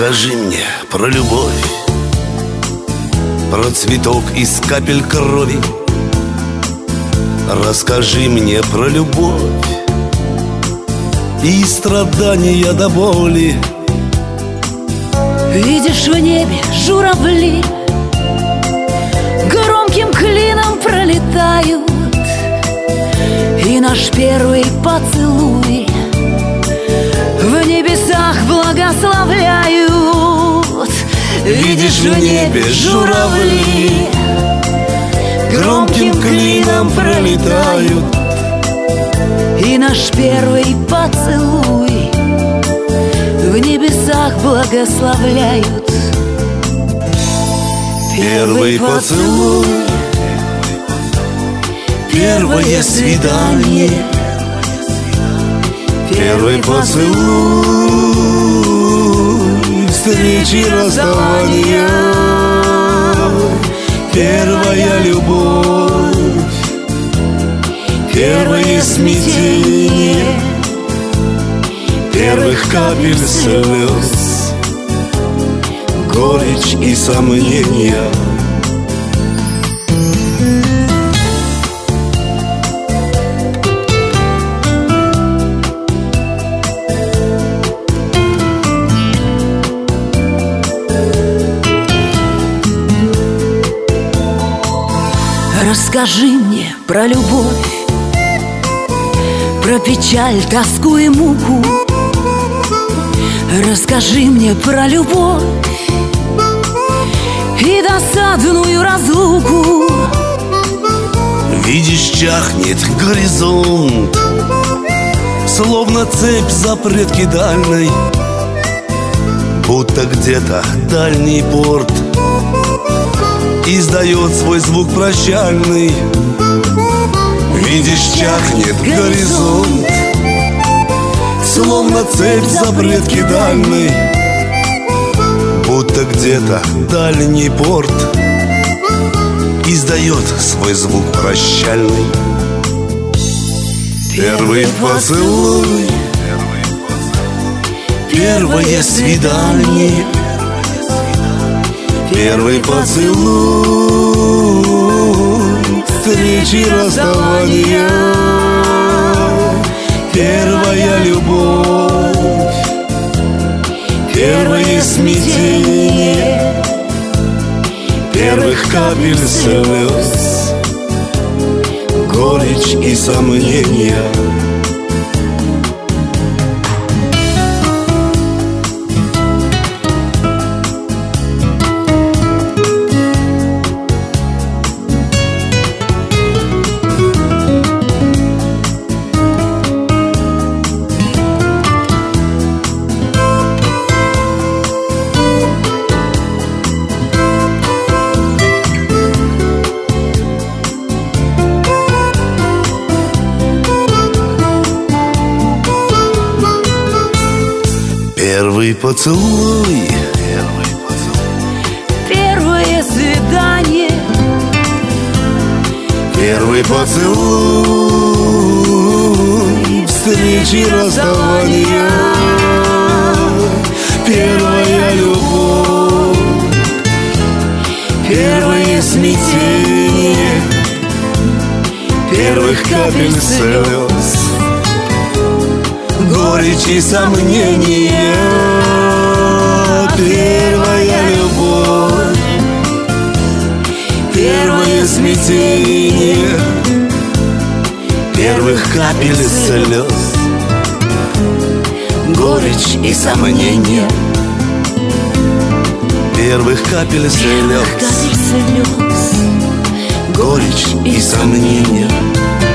Расскажи мне про любовь, про цветок из капель крови. Расскажи мне про любовь и страдания до боли. Видишь, в небе журавли громким клином пролетают, и наш первый поцелуй в небесах благословляют. Видишь, в небе журавли громким клином пролетают, и наш первый поцелуй в небесах благословляют. Первый поцелуй, первое свидание, первый поцелуй, встречи, расставания, первая любовь, первое смятение первых капель слез, горечь и сомнения. Расскажи мне про любовь, про печаль, тоску и муку. Расскажи мне про любовь и досадную разлуку. Видишь, чахнет горизонт, словно цепь запретки дальней, будто где-то дальний порт издает свой звук прощальный. Видишь, чахнет горизонт, словно цепь запретки дальней, будто где-то дальний порт издает свой звук прощальный. Первый поцелуй, первое свидание, первый поцелуй, встречи, расставания, первая любовь, первое смятение первых капель слез, горечь и сомнения. Первый поцелуй, первое свидание, первый поцелуй, встречи, расставания, первая любовь, первое смятение первых капель слез, горечь и сомнения, первая любовь, первое смятение первых капель слез, горечь и сомнения первых капель слез, горечь и сомнения.